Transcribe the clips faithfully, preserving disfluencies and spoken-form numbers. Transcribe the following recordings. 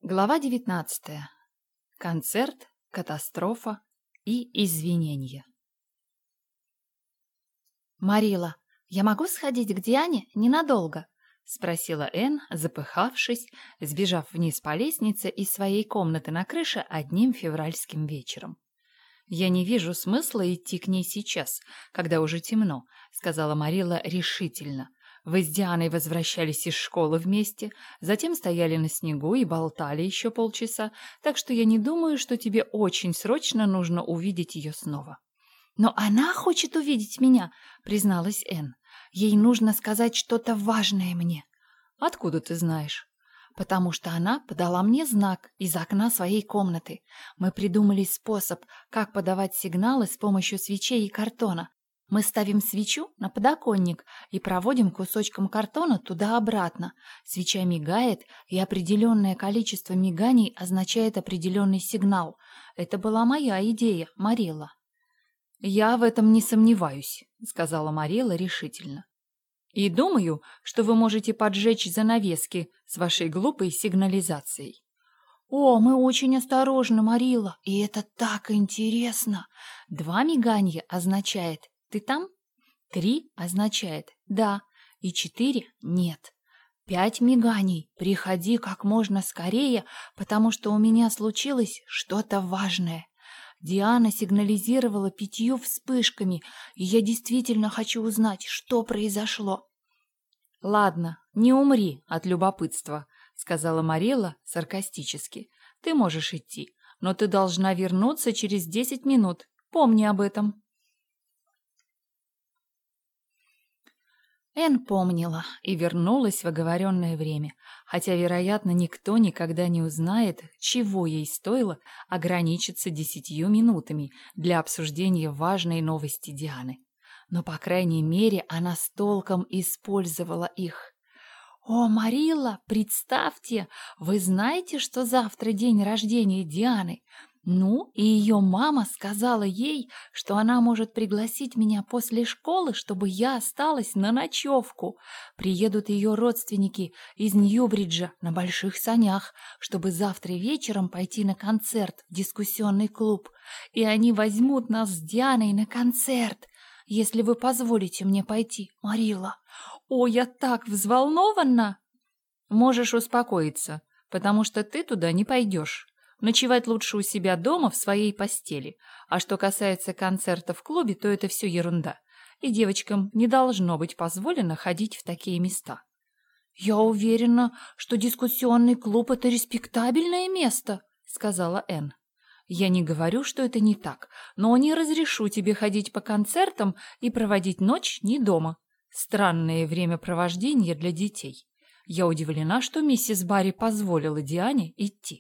Глава девятнадцатая. Концерт, катастрофа и извинения. «Марила, я могу сходить к Диане ненадолго?» — спросила Энн, запыхавшись, сбежав вниз по лестнице из своей комнаты на крыше одним февральским вечером. «Я не вижу смысла идти к ней сейчас, когда уже темно», — сказала Марила решительно. Вы с Дианой возвращались из школы вместе, затем стояли на снегу и болтали еще полчаса, так что я не думаю, что тебе очень срочно нужно увидеть ее снова». «Но она хочет увидеть меня», — призналась Энн. «Ей нужно сказать что-то важное мне». «Откуда ты знаешь?» «Потому что она подала мне знак из окна своей комнаты. Мы придумали способ, как подавать сигналы с помощью свечей и картона. Мы ставим свечу на подоконник и проводим кусочком картона туда-обратно. Свеча мигает, и определенное количество миганий означает определенный сигнал. Это была моя идея, Марилла». «Я в этом не сомневаюсь», — сказала Марилла решительно. «И думаю, что вы можете поджечь занавески с вашей глупой сигнализацией». «О, мы очень осторожны, Марилла, и это так интересно. Два мигания означает «ты там?», три означает «да», и четыре «нет». Пять миганий «приходи как можно скорее, потому что у меня случилось что-то важное». Диана сигнализировала пятью вспышками, и я действительно хочу узнать, что произошло. «Ладно, не умри от любопытства», — сказала Марилла саркастически. «Ты можешь идти, но ты должна вернуться через десять минут. Помни об этом». Энн помнила и вернулась в оговоренное время, хотя, вероятно, никто никогда не узнает, чего ей стоило ограничиться десятью минутами для обсуждения важной новости Дианы. Но, по крайней мере, она с толком использовала их. «О, Марилла, представьте, вы знаете, что завтра день рождения Дианы? Ну, и ее мама сказала ей, что она может пригласить меня после школы, чтобы я осталась на ночевку. Приедут ее родственники из Ньюбриджа на больших санях, чтобы завтра вечером пойти на концерт в дискуссионный клуб. И они возьмут нас с Дианой на концерт, если вы позволите мне пойти, Марилла. О, я так взволнована!» «Можешь успокоиться, потому что ты туда не пойдешь. Ночевать лучше у себя дома в своей постели. А что касается концерта в клубе, то это все ерунда. И девочкам не должно быть позволено ходить в такие места». «Я уверена, что дискуссионный клуб — это респектабельное место», — сказала Энн. «Я не говорю, что это не так, но не разрешу тебе ходить по концертам и проводить ночь не дома. Странное времяпровождение для детей. Я удивлена, что миссис Барри позволила Диане идти».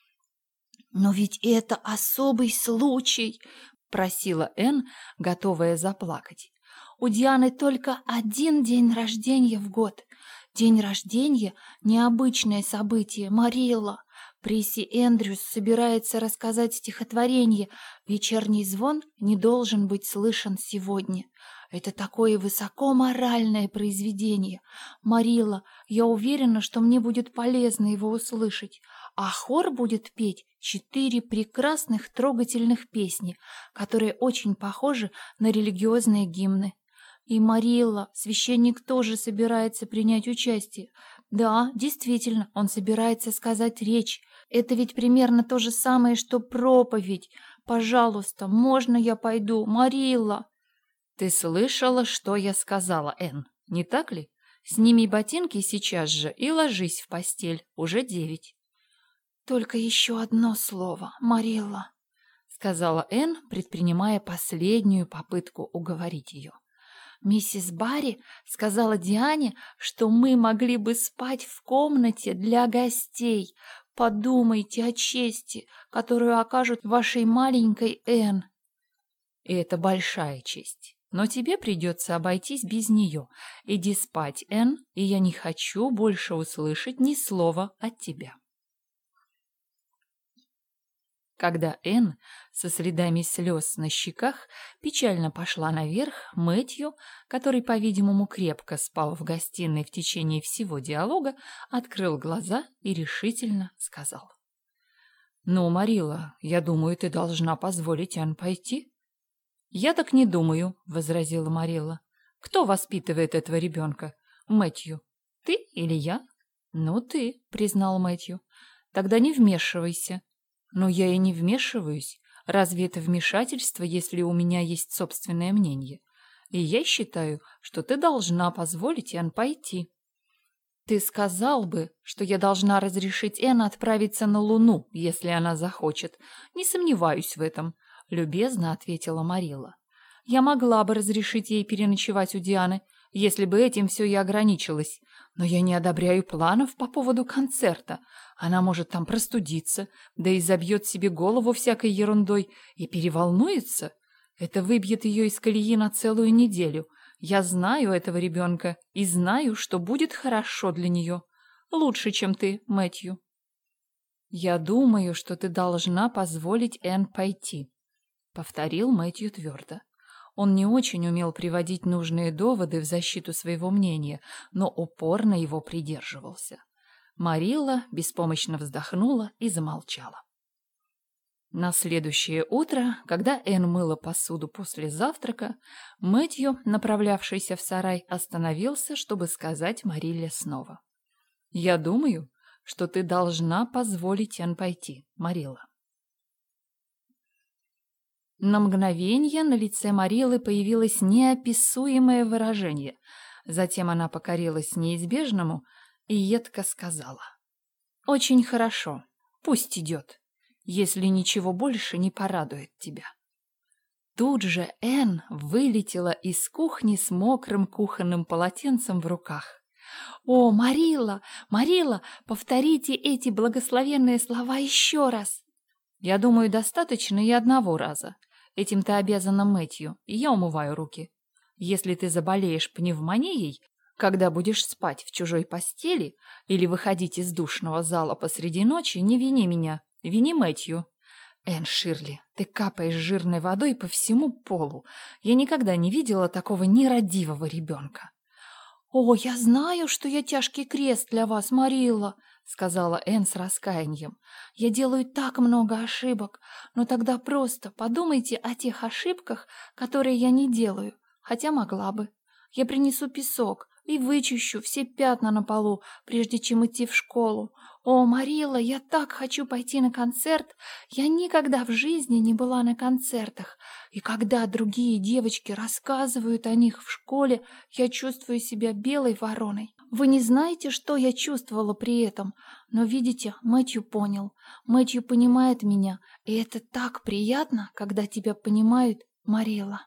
«Но ведь это особый случай», — просила Энн, готовая заплакать. «У Дианы только один день рождения в год. День рождения — необычное событие, Марилла. Присси Эндрюс собирается рассказать стихотворение. Вечерний звон не должен быть слышен сегодня. Это такое высокоморальное произведение. Марилла, я уверена, что мне будет полезно его услышать. А хор будет петь четыре прекрасных трогательных песни, которые очень похожи на религиозные гимны. И Марилла, священник тоже собирается принять участие. Да, действительно, он собирается сказать речь. Это ведь примерно то же самое, что проповедь. Пожалуйста, можно я пойду, Марилла?» «Ты слышала, что я сказала, Энн, не так ли? Сними ботинки сейчас же и ложись в постель, уже девять». «Только еще одно слово, Марилла», — сказала Энн, предпринимая последнюю попытку уговорить ее. «Миссис Барри сказала Диане, что мы могли бы спать в комнате для гостей. Подумайте о чести, которую окажут вашей маленькой Энн». «И это большая честь. Но тебе придется обойтись без нее. Иди спать, Энн, и я не хочу больше услышать ни слова от тебя». Когда Энн со следами слез на щеках печально пошла наверх, Мэтью, который, по-видимому, крепко спал в гостиной в течение всего диалога, открыл глаза и решительно сказал: «Ну, Марила, я думаю, ты должна позволить Энн пойти». «Я так не думаю», — возразила Марила. «Кто воспитывает этого ребенка? Мэтью. Ты или я?» «Ну, ты», — признал Мэтью. «Тогда не вмешивайся». «Но я и не вмешиваюсь. Разве это вмешательство, если у меня есть собственное мнение? И я считаю, что ты должна позволить Энн пойти». «Ты сказал бы, что я должна разрешить Энн отправиться на Луну, если она захочет. Не сомневаюсь в этом», — любезно ответила Марила. «Я могла бы разрешить ей переночевать у Дианы, если бы этим все и ограничилось. Но я не одобряю планов по поводу концерта. Она может там простудиться, да и забьет себе голову всякой ерундой и переволнуется. Это выбьет ее из колеи на целую неделю. Я знаю этого ребенка и знаю, что будет хорошо для нее. Лучше, чем ты, Мэтью». «Я думаю, что ты должна позволить Энн пойти», — повторил Мэтью твердо. Он не очень умел приводить нужные доводы в защиту своего мнения, но упорно его придерживался. Марилла беспомощно вздохнула и замолчала. На следующее утро, когда Энн мыла посуду после завтрака, Мэтью, направлявшийся в сарай, остановился, чтобы сказать Марилле снова: «Я думаю, что ты должна позволить Энн пойти, Марилла». На мгновение на лице Мариллы появилось неописуемое выражение. Затем она покорилась неизбежному и едко сказала: «Очень хорошо, пусть идет, если ничего больше не порадует тебя». Тут же Энн вылетела из кухни с мокрым кухонным полотенцем в руках. «О, Марилла, Марилла, повторите эти благословенные слова еще раз!» «Я думаю, достаточно и одного раза. Этим ты обязана Мэтью, и я умываю руки. Если ты заболеешь пневмонией, когда будешь спать в чужой постели или выходить из душного зала посреди ночи, не вини меня, вини Мэтью». «Энн Ширли, ты капаешь жирной водой по всему полу. Я никогда не видела такого нерадивого ребенка». «О, я знаю, что я тяжкий крест для вас, Марилла», — сказала Энн с раскаянием. «Я делаю так много ошибок, но тогда просто подумайте о тех ошибках, которые я не делаю, хотя могла бы. Я принесу песок и вычищу все пятна на полу, прежде чем идти в школу. О, Марилла, я так хочу пойти на концерт. Я никогда в жизни не была на концертах. И когда другие девочки рассказывают о них в школе, я чувствую себя белой вороной. Вы не знаете, что я чувствовала при этом, но, видите, Мэтью понял. Мэтью понимает меня, и это так приятно, когда тебя понимают, Марилла».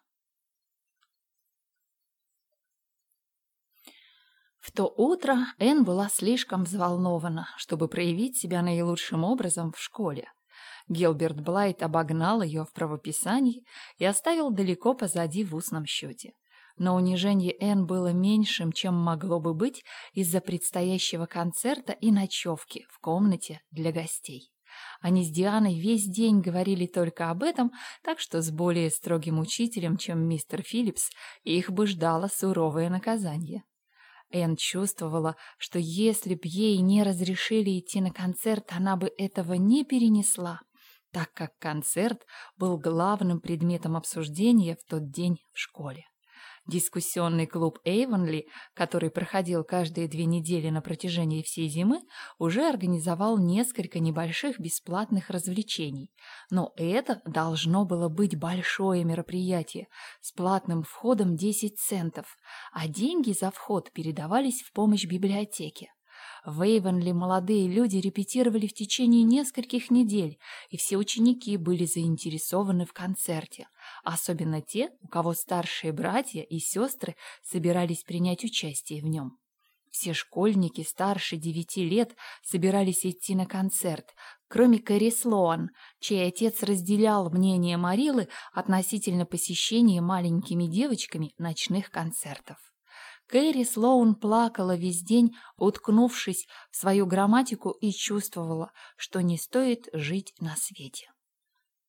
В то утро Энн была слишком взволнована, чтобы проявить себя наилучшим образом в школе. Гилберт Блайт обогнал ее в правописании и оставил далеко позади в устном счете. Но унижение Энн было меньшим, чем могло бы быть из-за предстоящего концерта и ночевки в комнате для гостей. Они с Дианой весь день говорили только об этом, так что с более строгим учителем, чем мистер Филлипс, их бы ждало суровое наказание. Энн чувствовала, что если б ей не разрешили идти на концерт, она бы этого не перенесла, так как концерт был главным предметом обсуждения в тот день в школе. Дискуссионный клуб Эйвонли, который проходил каждые две недели на протяжении всей зимы, уже организовал несколько небольших бесплатных развлечений. Но это должно было быть большое мероприятие с платным входом десять центов, а деньги за вход передавались в помощь библиотеке. В Эйвонли молодые люди репетировали в течение нескольких недель, и все ученики были заинтересованы в концерте, особенно те, у кого старшие братья и сестры собирались принять участие в нем. Все школьники старше девяти лет собирались идти на концерт, кроме Кэрри Слоан, чей отец разделял мнение Мариллы относительно посещения маленькими девочками ночных концертов. Кэрри Слоун плакала весь день, уткнувшись в свою грамматику, и чувствовала, что не стоит жить на свете.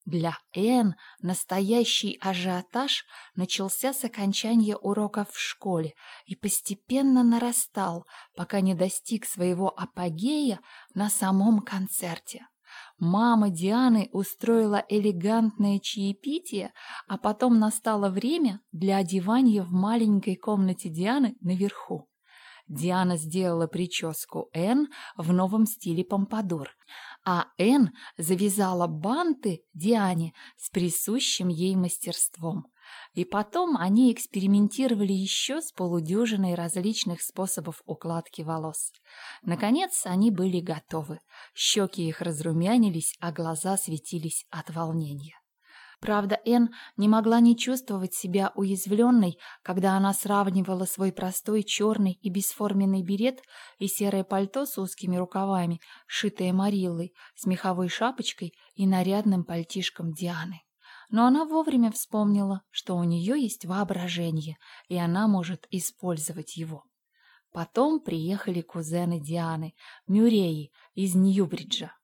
Для Энн настоящий ажиотаж начался с окончания уроков в школе и постепенно нарастал, пока не достиг своего апогея на самом концерте. Мама Дианы устроила элегантное чаепитие, а потом настало время для одевания в маленькой комнате Дианы наверху. Диана сделала прическу Энн в новом стиле помпадур, а Энн завязала банты Диане с присущим ей мастерством. И потом они экспериментировали еще с полудюжиной различных способов укладки волос. Наконец они были готовы. Щеки их разрумянились, а глаза светились от волнения. Правда, Энн не могла не чувствовать себя уязвленной, когда она сравнивала свой простой черный и бесформенный берет и серое пальто с узкими рукавами, шитое Мариллой, с меховой шапочкой и нарядным пальтишком Дианы. Но она вовремя вспомнила, что у нее есть воображение, и она может использовать его. Потом приехали кузены Дианы, Мюрреи из Ньюбриджа.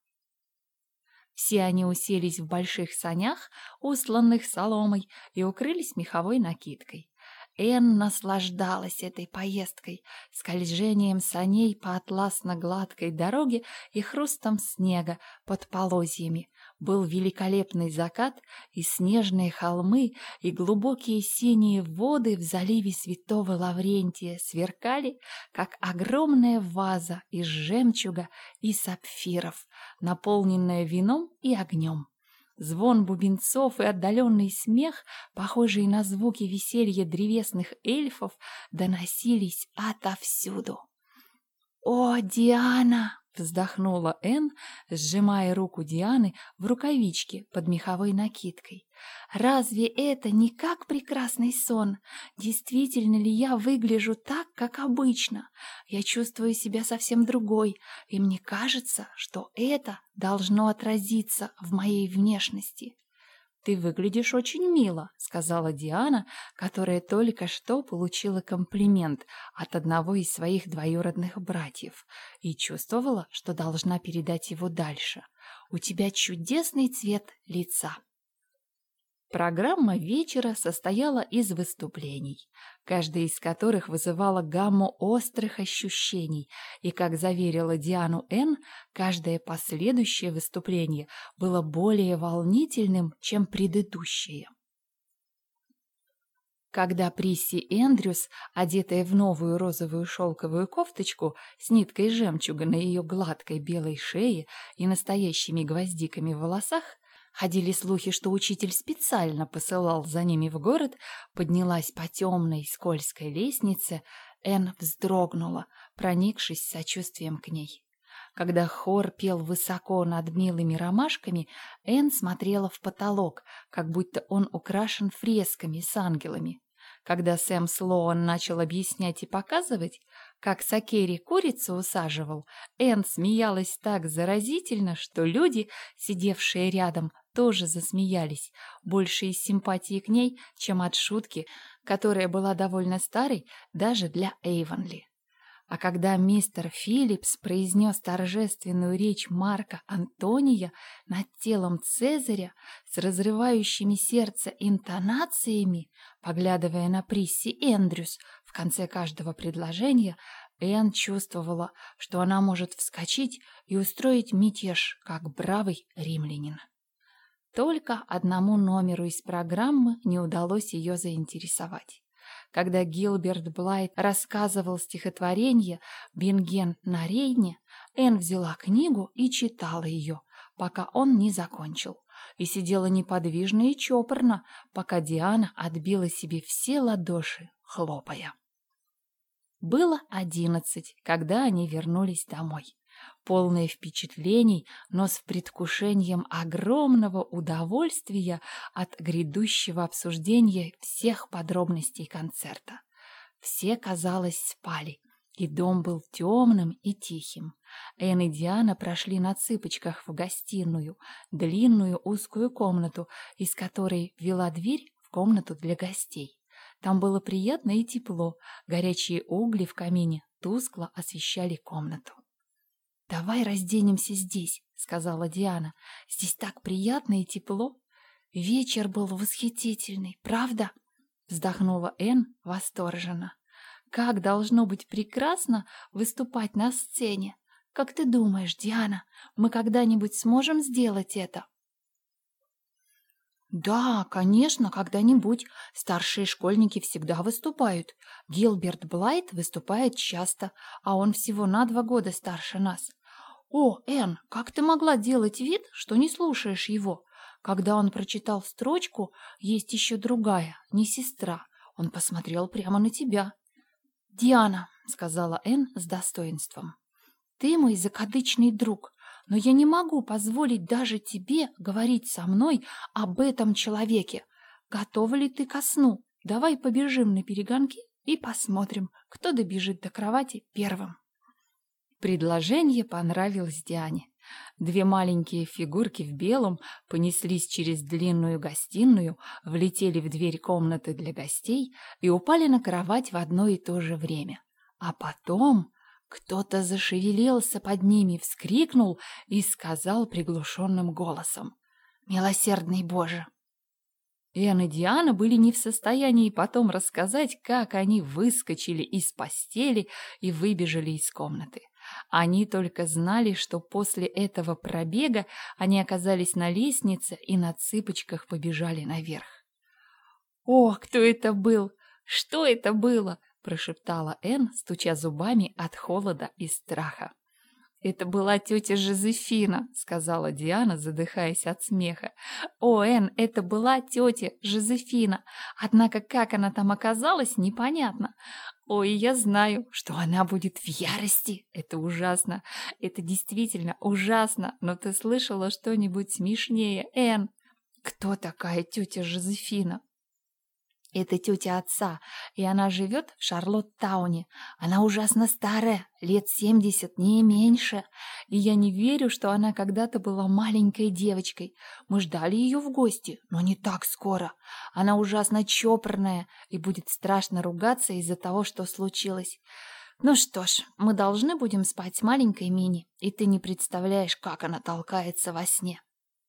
Все они уселись в больших санях, устланных соломой, и укрылись меховой накидкой. Энн наслаждалась этой поездкой, скольжением саней по атласно-гладкой дороге и хрустом снега под полозьями. Был великолепный закат, и снежные холмы, и глубокие синие воды в заливе Святого Лаврентия сверкали, как огромная ваза из жемчуга и сапфиров, наполненная вином и огнем. Звон бубенцов и отдаленный смех, похожие на звуки веселья древесных эльфов, доносились отовсюду. «О, Диана!» — вздохнула Энн, сжимая руку Дианы в рукавичке под меховой накидкой. «Разве это не как прекрасный сон? Действительно ли я выгляжу так, как обычно? Я чувствую себя совсем другой, и мне кажется, что это должно отразиться в моей внешности». «Ты выглядишь очень мило», — сказала Диана, которая только что получила комплимент от одного из своих двоюродных братьев и чувствовала, что должна передать его дальше. «У тебя чудесный цвет лица». Программа вечера состояла из выступлений, каждая из которых вызывала гамму острых ощущений, и, как заверила Диану Энн, каждое последующее выступление было более волнительным, чем предыдущее. Когда Присси Эндрюс, одетая в новую розовую шелковую кофточку с ниткой жемчуга на ее гладкой белой шее и настоящими гвоздиками в волосах, ходили слухи, что учитель специально посылал за ними в город, поднялась по темной скользкой лестнице, Энн вздрогнула, проникшись сочувствием к ней. Когда хор пел высоко над милыми ромашками, Энн смотрела в потолок, как будто он украшен фресками с ангелами. Когда Сэм Слоан начал объяснять и показывать, как Сакери курицу усаживал, Энн смеялась так заразительно, что люди, сидевшие рядом, тоже засмеялись, больше из симпатии к ней, чем от шутки, которая была довольно старой даже для Эйвонли. А когда мистер Филлипс произнес торжественную речь Марка Антония над телом Цезаря с разрывающими сердце интонациями, поглядывая на Присси Эндрюс в конце каждого предложения, Энн чувствовала, что она может вскочить и устроить мятеж, как бравый римлянин. Только одному номеру из программы не удалось ее заинтересовать. Когда Гилберт Блайт рассказывал стихотворение «Бенген на Рейне», Энн взяла книгу и читала ее, пока он не закончил, и сидела неподвижно и чопорно, пока Диана отбила себе все ладоши, хлопая. Было одиннадцать, когда они вернулись домой. Полные впечатлений, но с предвкушением огромного удовольствия от грядущего обсуждения всех подробностей концерта. Все, казалось, спали, и дом был темным и тихим. Энн и Диана прошли на цыпочках в гостиную, длинную узкую комнату, из которой вела дверь в комнату для гостей. Там было приятно и тепло, горячие угли в камине тускло освещали комнату. «Давай разденемся здесь», — сказала Диана. «Здесь так приятно и тепло». Вечер был восхитительный, правда? Вздохнула Энн восторженно. Как должно быть прекрасно выступать на сцене. Как ты думаешь, Диана, мы когда-нибудь сможем сделать это? Да, конечно, когда-нибудь. Старшие школьники всегда выступают. Гилберт Блайт выступает часто, а он всего на два года старше нас. О, Энн, как ты могла делать вид, что не слушаешь его? Когда он прочитал строчку «Есть еще другая, не сестра», он посмотрел прямо на тебя. «Диана», — сказала Энн с достоинством, — «ты мой закадычный друг, но я не могу позволить даже тебе говорить со мной об этом человеке. Готова ли ты ко сну? Давай побежим на перегонки и посмотрим, кто добежит до кровати первым». Предложение понравилось Диане. Две маленькие фигурки в белом понеслись через длинную гостиную, влетели в дверь комнаты для гостей и упали на кровать в одно и то же время. А потом кто-то зашевелился под ними, вскрикнул и сказал приглушенным голосом: «Милосердный Боже!» Энн и Диана были не в состоянии потом рассказать, как они выскочили из постели и выбежали из комнаты. Они только знали, что после этого пробега они оказались на лестнице и на цыпочках побежали наверх. «О, кто это был? Что это было?» – прошептала Энн, стуча зубами от холода и страха. «Это была тетя Жозефина», — сказала Диана, задыхаясь от смеха. «О, Энн, это была тетя Жозефина. Однако как она там оказалась, непонятно. Ой, я знаю, что она будет в ярости. Это ужасно. Это действительно ужасно. Но ты слышала что-нибудь смешнее, Энн?» «Кто такая тетя Жозефина?» «Это тетя отца, и она живет в Шарлоттауне. Она ужасно старая, лет семьдесят, не меньше. И я не верю, что она когда-то была маленькой девочкой. Мы ждали ее в гости, но не так скоро. Она ужасно чопорная и будет страшно ругаться из-за того, что случилось. Ну что ж, мы должны будем спать с маленькой Мини, и ты не представляешь, как она толкается во сне».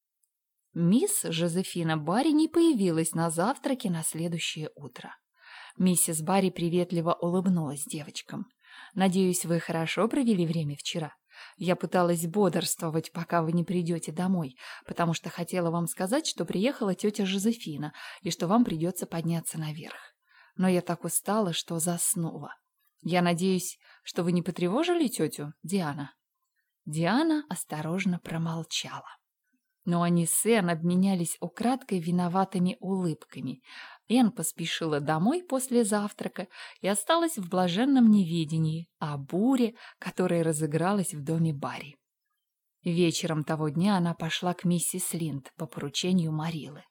Мисс Жозефина Барри не появилась на завтраке на следующее утро. Миссис Барри приветливо улыбнулась девочкам. «Надеюсь, вы хорошо провели время вчера. Я пыталась бодрствовать, пока вы не придете домой, потому что хотела вам сказать, что приехала тетя Жозефина и что вам придется подняться наверх. Но я так устала, что заснула. Я надеюсь, что вы не потревожили тетю, Диана?» Диана осторожно промолчала. Но они с Энн обменялись украдкой виноватыми улыбками. Энн поспешила домой после завтрака и осталась в блаженном неведении о буре, которая разыгралась в доме Барри. Вечером того дня она пошла к миссис Линд по поручению Марилы.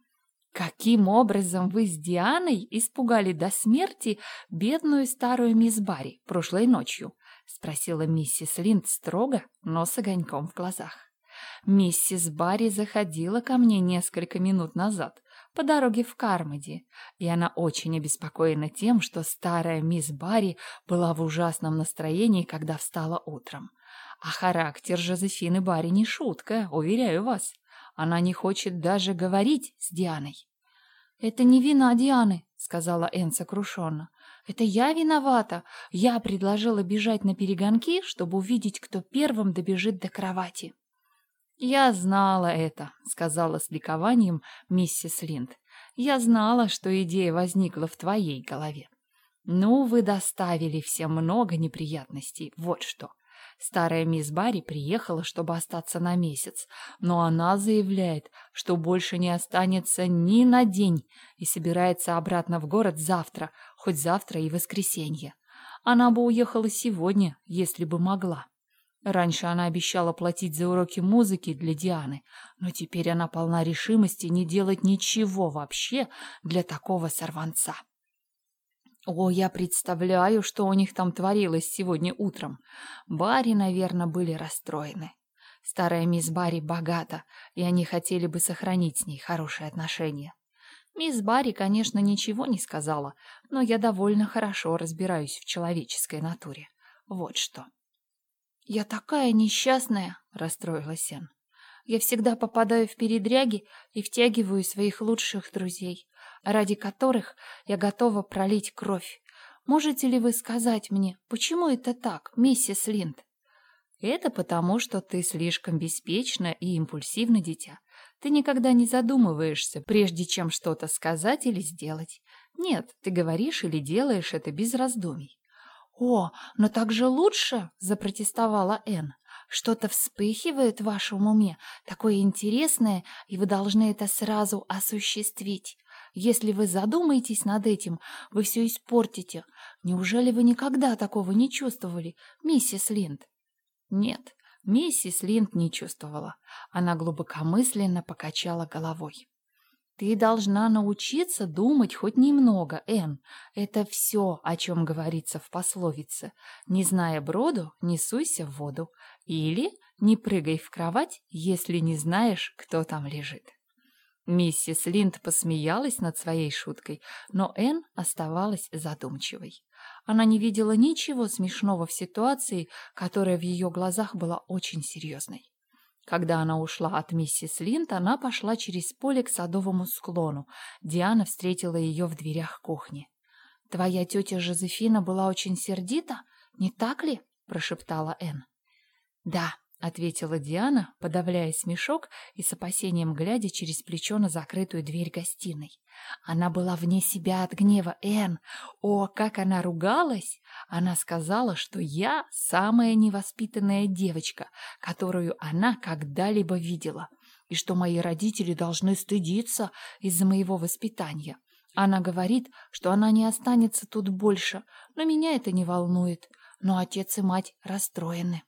«Каким образом вы с Дианой испугали до смерти бедную старую мисс Барри прошлой ночью?» — спросила миссис Линд строго, но с огоньком в глазах. «Миссис Барри заходила ко мне несколько минут назад по дороге в Кармоди, и она очень обеспокоена тем, что старая мисс Барри была в ужасном настроении, когда встала утром. А характер Жозефины Барри не шутка, уверяю вас. Она не хочет даже говорить с Дианой». «Это не вина Дианы», — сказала Энн сокрушенно. «Это я виновата. Я предложила бежать на перегонки, чтобы увидеть, кто первым добежит до кровати». «Я знала это», — сказала с ликованием миссис Линд. «Я знала, что идея возникла в твоей голове. Ну, вы доставили всем много неприятностей, вот что. Старая мисс Барри приехала, чтобы остаться на месяц, но она заявляет, что больше не останется ни на день и собирается обратно в город завтра, хоть завтра и воскресенье. Она бы уехала сегодня, если бы могла. Раньше она обещала платить за уроки музыки для Дианы, но теперь она полна решимости не делать ничего вообще для такого сорванца. О, я представляю, что у них там творилось сегодня утром. Барри, наверное, были расстроены. Старая мисс Барри богата, и они хотели бы сохранить с ней хорошие отношения. Мисс Барри, конечно, ничего не сказала, но я довольно хорошо разбираюсь в человеческой натуре. Вот что. «Я такая несчастная», — расстроилась Энн. Я всегда попадаю в передряги и втягиваю своих лучших друзей, ради которых я готова пролить кровь. Можете ли вы сказать мне, почему это так, миссис Линд? Это потому, что ты слишком беспечна и импульсивна, дитя. Ты никогда не задумываешься, прежде чем что-то сказать или сделать. Нет, ты говоришь или делаешь это без раздумий. «О, но так же лучше!» – запротестовала Энн. «Что-то вспыхивает в вашем уме, такое интересное, и вы должны это сразу осуществить. Если вы задумаетесь над этим, вы все испортите. Неужели вы никогда такого не чувствовали, миссис Линд?» Нет, миссис Линд не чувствовала. Она глубокомысленно покачала головой. «Ты должна научиться думать хоть немного, Энн. Это все, о чем говорится в пословице. Не зная броду, не суйся в воду. Или не прыгай в кровать, если не знаешь, кто там лежит». Миссис Линд посмеялась над своей шуткой, но Энн оставалась задумчивой. Она не видела ничего смешного в ситуации, которая в ее глазах была очень серьезной. Когда она ушла от миссис Линд, она пошла через поле к садовому склону. Диана встретила ее в дверях кухни. «Твоя тетя Жозефина была очень сердита, не так ли?» – прошептала Энн. «Да», — ответила Диана, подавляя смешок и с опасением глядя через плечо на закрытую дверь гостиной. «Она была вне себя от гнева, Энн. О, как она ругалась! Она сказала, что я самая невоспитанная девочка, которую она когда-либо видела, и что мои родители должны стыдиться из-за моего воспитания. Она говорит, что она не останется тут больше, но меня это не волнует. Но отец и мать расстроены».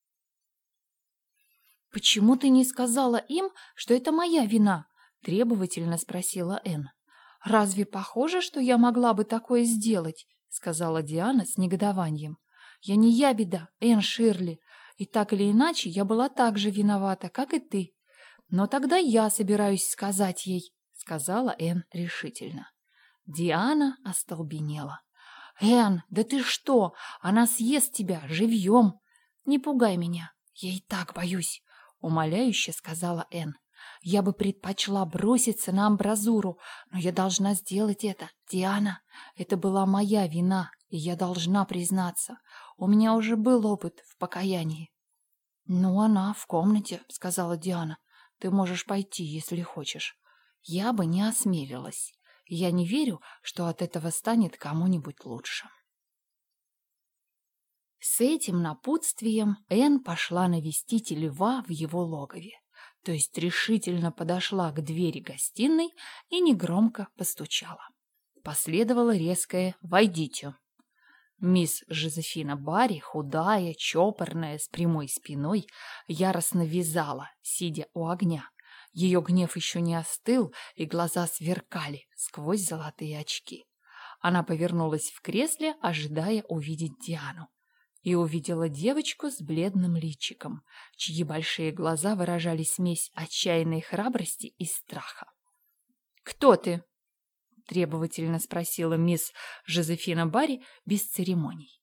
«Почему ты не сказала им, что это моя вина?» – требовательно спросила Энн. «Разве похоже, что я могла бы такое сделать?» – сказала Диана с негодованием. «Я не ябеда, Энн Ширли, и так или иначе я была так же виновата, как и ты. Но тогда я собираюсь сказать ей», – сказала Энн решительно. Диана остолбенела. «Энн, да ты что? Она съест тебя живьем! Не пугай меня, я и так боюсь!» — умоляюще сказала Энн. «Я бы предпочла броситься на амбразуру, но я должна сделать это, Диана. Это была моя вина, и я должна признаться. У меня уже был опыт в покаянии». «Ну, она в комнате», — сказала Диана. «Ты можешь пойти, если хочешь». «Я бы не осмелилась. Я не верю, что от этого станет кому-нибудь лучше». С этим напутствием Энн пошла навестить льва в его логове, то есть решительно подошла к двери гостиной и негромко постучала. Последовало резкое «Войдите». Мисс Жозефина Барри, худая, чопорная, с прямой спиной, яростно вязала, сидя у огня. Ее гнев еще не остыл, и глаза сверкали сквозь золотые очки. Она повернулась в кресле, ожидая увидеть Диану. И увидела девочку с бледным личиком, чьи большие глаза выражали смесь отчаянной храбрости и страха. «Кто ты?» — требовательно спросила мисс Жозефина Барри без церемоний.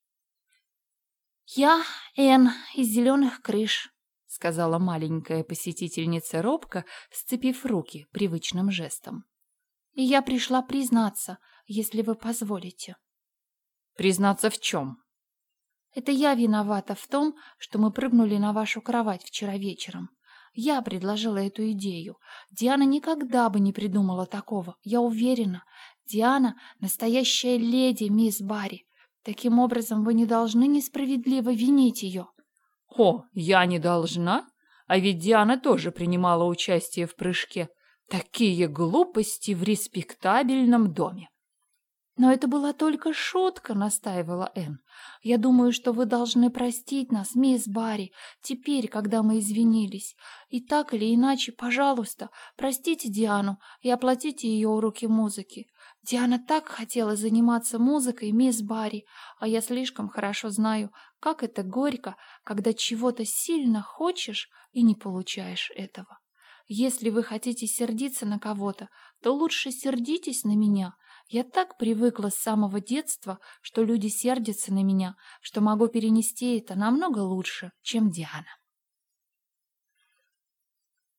«Я Энн из «Зеленых крыш», — сказала маленькая посетительница робко, сцепив руки привычным жестом. «И я пришла признаться, если вы позволите». «Признаться в чем?» «Это я виновата в том, что мы прыгнули на вашу кровать вчера вечером. Я предложила эту идею. Диана никогда бы не придумала такого, я уверена. Диана — настоящая леди, мисс Барри. Таким образом, вы не должны несправедливо винить ее». «О, я не должна? А ведь Диана тоже принимала участие в прыжке. Такие глупости в респектабельном доме». «Но это была только шутка», — настаивала Энн. «Я думаю, что вы должны простить нас, мисс Барри, теперь, когда мы извинились. И так или иначе, пожалуйста, простите Диану и оплатите ее уроки музыки. Диана так хотела заниматься музыкой, мисс Барри, а я слишком хорошо знаю, как это горько, когда чего-то сильно хочешь и не получаешь этого. Если вы хотите сердиться на кого-то, то лучше сердитесь на меня. Я так привыкла с самого детства, что люди сердятся на меня, что могу перенести это намного лучше, чем Диана».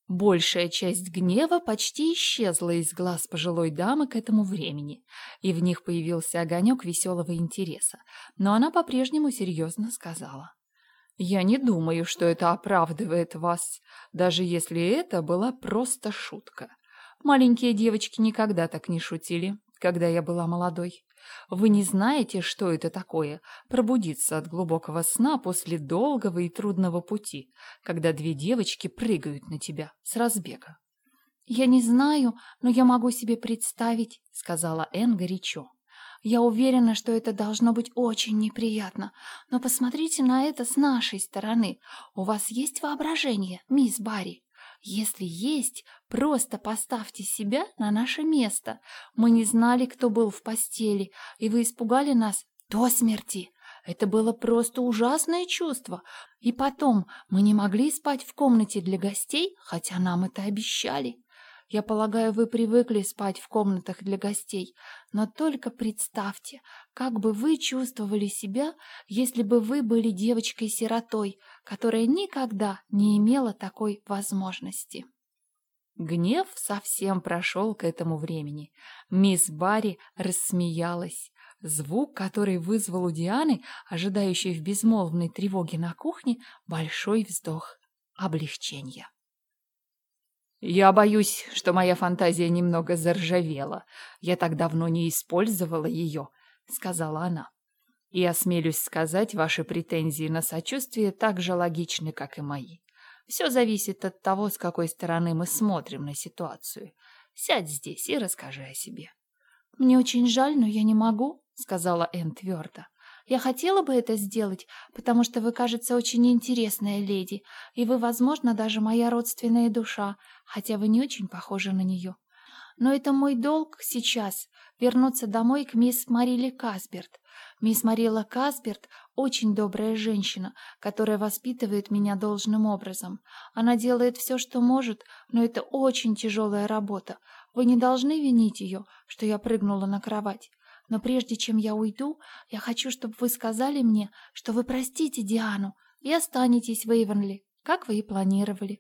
Большая часть гнева почти исчезла из глаз пожилой дамы к этому времени, и в них появился огонек веселого интереса, но она по-прежнему серьезно сказала: «Я не думаю, что это оправдывает вас, даже если это была просто шутка. Маленькие девочки никогда так не шутили, когда я была молодой. Вы не знаете, что это такое — пробудиться от глубокого сна после долгого и трудного пути, когда две девочки прыгают на тебя с разбега». «Я не знаю, но я могу себе представить», — сказала Энн горячо. «Я уверена, что это должно быть очень неприятно, но посмотрите на это с нашей стороны. У вас есть воображение, мисс Барри? Если есть, просто поставьте себя на наше место. Мы не знали, кто был в постели, и вы испугали нас до смерти. Это было просто ужасное чувство. И потом, мы не могли спать в комнате для гостей, хотя нам это обещали. Я полагаю, вы привыкли спать в комнатах для гостей, но только представьте, как бы вы чувствовали себя, если бы вы были девочкой-сиротой, которая никогда не имела такой возможности». Гнев совсем прошел к этому времени. Мисс Барри рассмеялась. Звук, который вызвал у Дианы, ожидающей в безмолвной тревоге на кухне, большой вздох облегчения. «Я боюсь, что моя фантазия немного заржавела. Я так давно не использовала ее», — сказала она. «И осмелюсь сказать, ваши претензии на сочувствие так же логичны, как и мои. Все зависит от того, с какой стороны мы смотрим на ситуацию. Сядь здесь и расскажи о себе». «Мне очень жаль, но я не могу», — сказала Энн твердо. «Я хотела бы это сделать, потому что вы, кажется, очень интересная леди, и вы, возможно, даже моя родственная душа, хотя вы не очень похожи на нее. Но это мой долг сейчас — вернуться домой к мисс Мариле Касберт. Мисс Марилла Касберт — очень добрая женщина, которая воспитывает меня должным образом. Она делает все, что может, но это очень тяжелая работа. Вы не должны винить ее, что я прыгнула на кровать. Но прежде чем я уйду, я хочу, чтобы вы сказали мне, что вы простите Диану и останетесь в Эйвонли, как вы и планировали».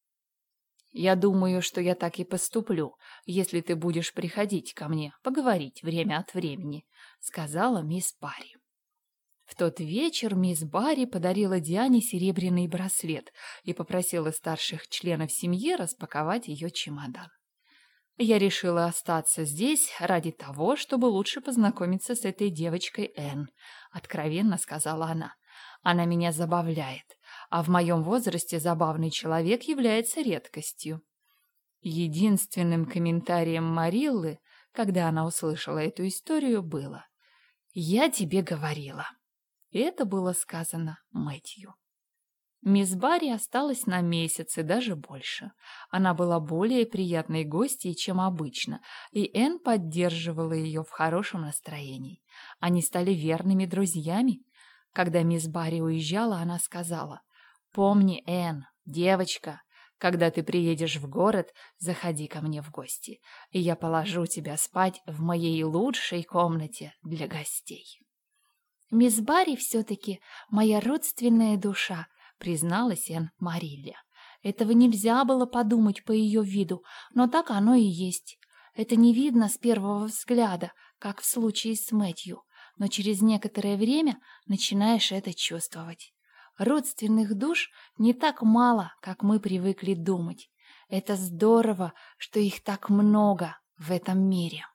«Я думаю, что я так и поступлю, если ты будешь приходить ко мне поговорить время от времени», — сказала мисс Барри. В тот вечер мисс Барри подарила Диане серебряный браслет и попросила старших членов семьи распаковать ее чемодан. «Я решила остаться здесь ради того, чтобы лучше познакомиться с этой девочкой Энн», — откровенно сказала она. «Она меня забавляет, а в моем возрасте забавный человек является редкостью». Единственным комментарием Мариллы, когда она услышала эту историю, было: «Я тебе говорила». И это было сказано Мэтью. Мисс Барри осталась на месяц и даже больше. Она была более приятной гостьей, чем обычно, и Энн поддерживала ее в хорошем настроении. Они стали верными друзьями. Когда мисс Барри уезжала, она сказала: «Помни, Энн, девочка, когда ты приедешь в город, заходи ко мне в гости, и я положу тебя спать в моей лучшей комнате для гостей». «Мисс Барри все-таки моя родственная душа», — призналась Энн Марилле. «Этого нельзя было подумать по ее виду, но так оно и есть. Это не видно с первого взгляда, как в случае с Мэтью, но через некоторое время начинаешь это чувствовать. Родственных душ не так мало, как мы привыкли думать. Это здорово, что их так много в этом мире».